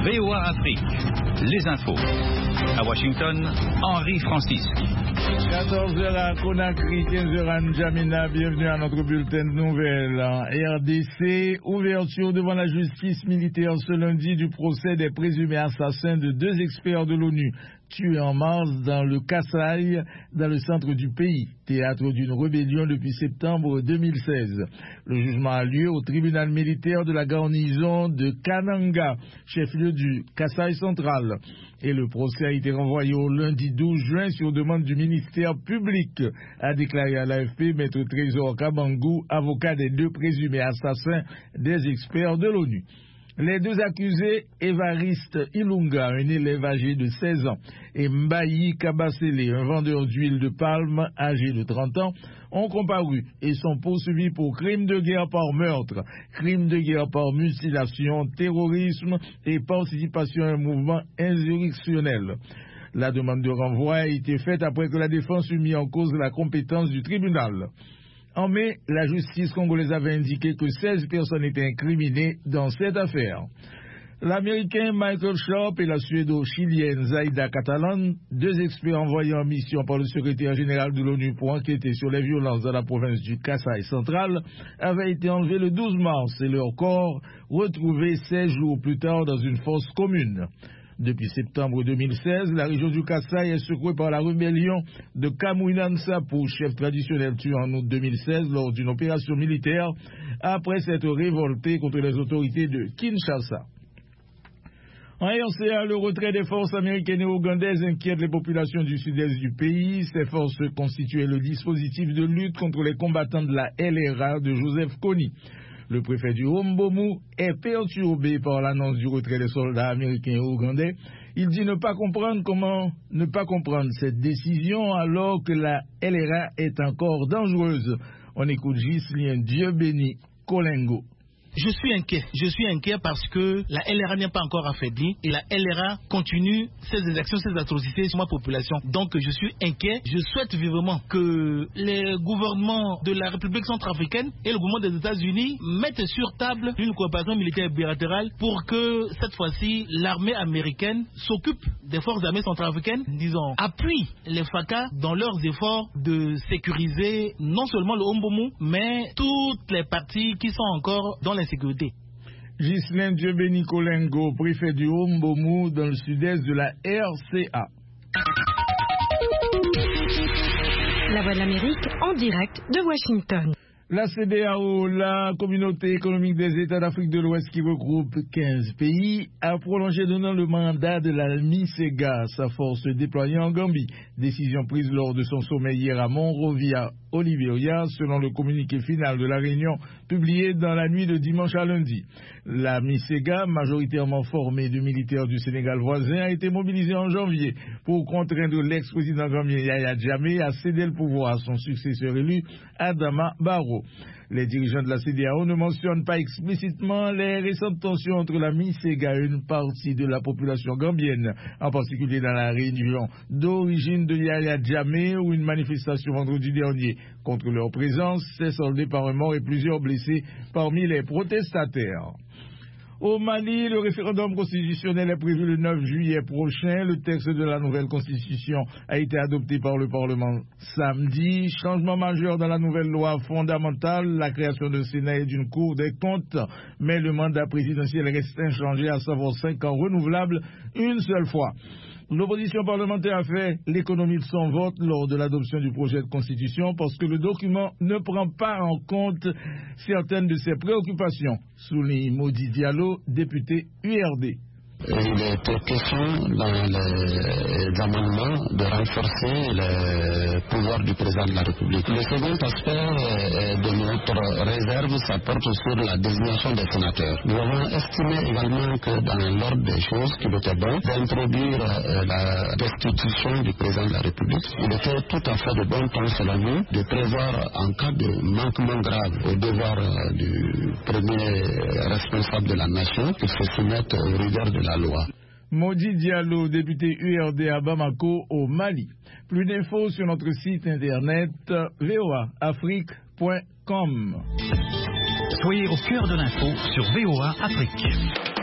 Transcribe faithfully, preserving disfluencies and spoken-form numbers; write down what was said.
V O A Afrique, les infos. À Washington, Henri Francis. quatorze heures à Conakry, quinze heures à N'Djamena. Bienvenue à notre bulletin de nouvelles. R D C, ouverture devant la justice militaire ce lundi du procès des présumés assassins de deux experts de l'ONU tués en mars dans le Kasaï, dans le centre du pays, théâtre d'une rébellion depuis septembre deux mille seize. Le jugement a lieu au tribunal militaire de la garnison de Kananga, chef-lieu du Kasaï central. Et le procès a été renvoyé au lundi douze juin sur demande du ministère public, a déclaré à l'A F P Maître Trésor Kabangou, avocat des deux présumés assassins des experts de l'ONU. Les deux accusés, Évariste Ilunga, un élève âgé de seize ans, et Mbayi Kabasele, un vendeur d'huile de palme âgé de trente ans, ont comparu et sont poursuivis pour crimes de guerre par meurtre, crimes de guerre par mutilation, terrorisme et participation à un mouvement insurrectionnel. La demande de renvoi a été faite après que la défense eut mis en cause la compétence du tribunal. En mai, la justice congolaise avait indiqué que seize personnes étaient incriminées dans cette affaire. L'Américain Michael Sharp et la Suédo-Chilienne Zaida Catalan, deux experts envoyés en mission par le secrétaire général de l'ONU pour enquêter sur les violences dans la province du Kasaï central, avaient été enlevés le douze mars et leur corps retrouvés seize jours plus tard dans une fosse commune. Depuis septembre deux mille seize, la région du Kasaï est secouée par la rébellion de Kamouinan Sapou, chef traditionnel tué en août deux mille seize lors d'une opération militaire, après s'être révolté contre les autorités de Kinshasa. En R C A, le retrait des forces américaines et ougandaises inquiète les populations du sud-est du pays. Ces forces constituaient le dispositif de lutte contre les combattants de la L R A de Joseph Kony. Le préfet du Hombomu est perturbé par l'annonce du retrait des soldats américains et ougandais. Il dit ne pas comprendre comment ne pas comprendre cette décision alors que la L R A est encore dangereuse. On écoute Ghislain Dieu-Béni Kolengo. Je suis inquiet. Je suis inquiet parce que la L R A n'est pas encore affaiblie et la L R A continue ses exactions, ses atrocités sur ma population. Donc je suis inquiet. Je souhaite vivement que les gouvernements de la République centrafricaine et le gouvernement des États-Unis mettent sur table une coopération militaire bilatérale pour que cette fois-ci l'armée américaine s'occupe des forces armées centrafricaines, disons, appuie les F A C A dans leurs efforts de sécuriser non seulement le Hombomu, mais toutes les parties qui sont encore dans les sécurité. Ghislain Dieu-Béni Kolengo, préfet du Hombomu dans le sud-est de la R C A. La Voix de l'Amérique en direct de Washington. La C E D E A O, la communauté économique des États d'Afrique de l'Ouest qui regroupe quinze pays, a prolongé donnant le mandat de la MISEGA, sa force déployée en Gambie. Décision prise lors de son sommet hier à Monrovia, au Libéria, selon le communiqué final de la réunion publié dans la nuit de dimanche à lundi. La MISEGA, majoritairement formée de militaires du Sénégal voisin, a été mobilisée en janvier pour contraindre l'ex-président gambien Yaya Jammeh à céder le pouvoir à son successeur élu, Adama Barrow. Les dirigeants de la C E D E A O ne mentionnent pas explicitement les récentes tensions entre la MISEGA et une partie de la population gambienne, en particulier dans la région d'origine de Yaya Jammeh, où une manifestation vendredi dernier contre leur présence s'est soldée par un mort et plusieurs blessés parmi les protestataires. Au Mali, le référendum constitutionnel est prévu le neuf juillet prochain. Le texte de la nouvelle constitution a été adopté par le Parlement samedi. Changement majeur dans la nouvelle loi fondamentale, la création d'un Sénat et d'une Cour des comptes. Mais le mandat présidentiel reste inchangé, à savoir cinq ans renouvelables une seule fois. L'opposition parlementaire a fait l'économie de son vote lors de l'adoption du projet de constitution parce que le document ne prend pas en compte certaines de ses préoccupations, souligne Modi Diallo, député U R D. Il était question dans les amendements de renforcer le pouvoir du président de la République. Le second aspect de notre réserve, ça porte sur la désignation des sénateurs. Nous avons estimé également que dans l'ordre des choses, qu'il était bon d'introduire la destitution du président de la République. Il était tout à fait de bon temps, selon nous, de prévoir en cas de manquement grave au devoir du premier responsable de la nation qu'il se soumette aux rigueurs de la loi. Modi Diallo, député U R D à Bamako, au Mali. Plus d'infos sur notre site internet v o a afrique point com. Soyez au cœur de l'info sur V O A Afrique.